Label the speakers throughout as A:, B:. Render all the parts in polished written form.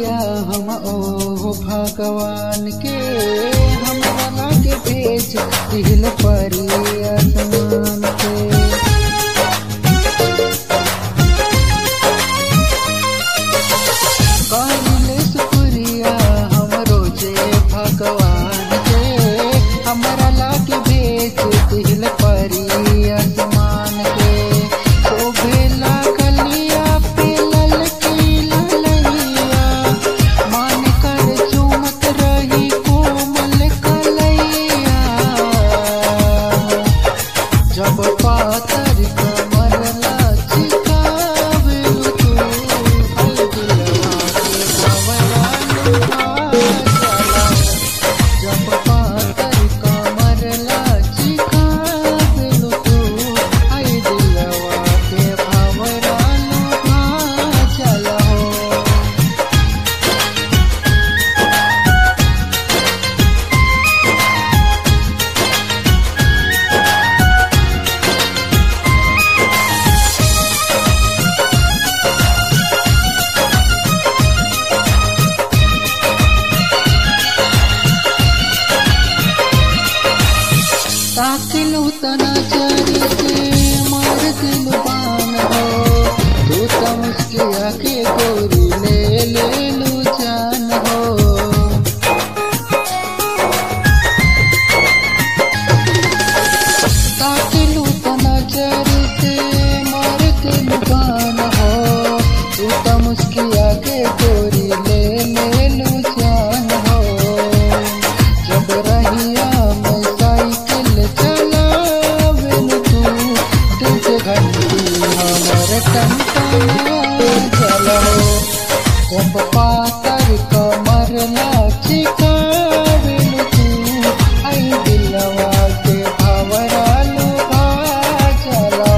A: शुक्रिया हम ओ भगवान के हमरा लागे भेज दिल परी आसमान के। करिले शुक्रिया हम रोजे भगवान के हमरा लागे भेज दिल परी आसमान के। तो बेला कलिया पे ललकी ललैया मान कर चुमत रही कोमल कलैया। जब पातर कमर लचकावे तू दिलवा के भंवरा लुभा चला। जब पातर कमर लचकावे तू दिलवा के भंवरा लुभा चला। ताकिलू तना चरी से मार दिल बान हो तू तो मुस्किया के गोरी ले लू जान हो। ताकिलू तना चरी से मार दिल बान हो तू तो मुस्किया के गोरी ले लू जान हो। जब रहिया मैं साइकिल चलावेल तू तुझ घंटी हमर टनटना चलो। जब पातर कमर लचकावेल तू दिलवा के भंवरा लुभा चलो।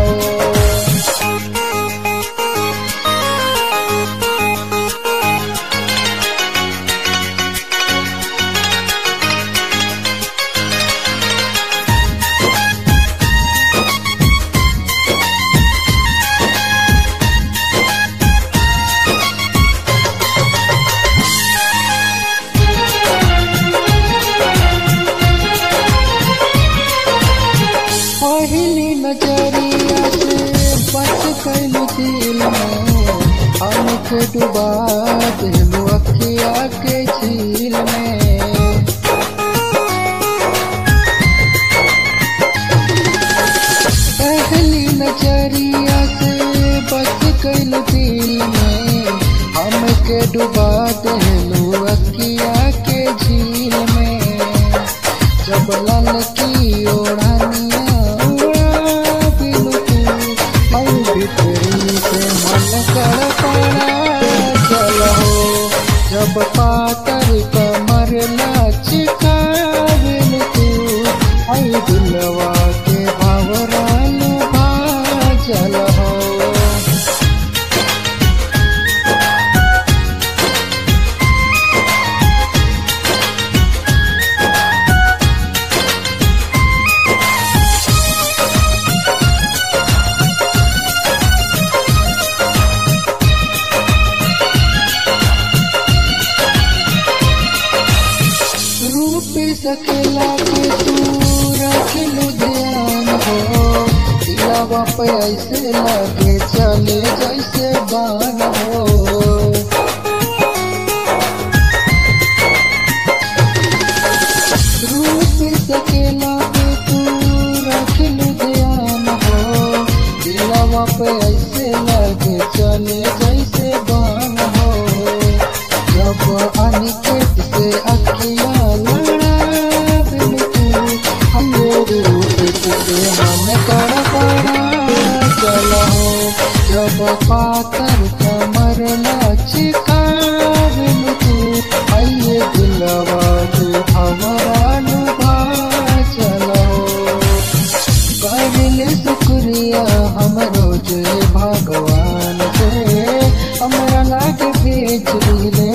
A: पहली नजरिया से बच गइलू दिल में हमके डुबा दिलू अखिया के झील में। पहली नजरिया से बच गइलू दिल में हमके डुबा दिलू अखिया के झील में। जब ललकी ओढ़निया भीतरी से मन कर पड़ा चलो। जब पातर कमर लचकावेल तू दिलवा के भंवरा लुभा चलो। सकेला के तू रखलू ध्यान हो दिलवा पे ऐसे लगे चले जैसे बान हो। रूप सकेला के तू रखलू ध्यान हो दिलवा पे ऐसे लगे चले जैसे बान हो। जब अनिकेत से अखिया मन कर पड़ा चलो। जब पातर कमर लचकावेल तू दिलवा के भंवरा लुभा चलो। करिले शुक्रिया हम रोजे भगवान के हमरा लागे भेज दिल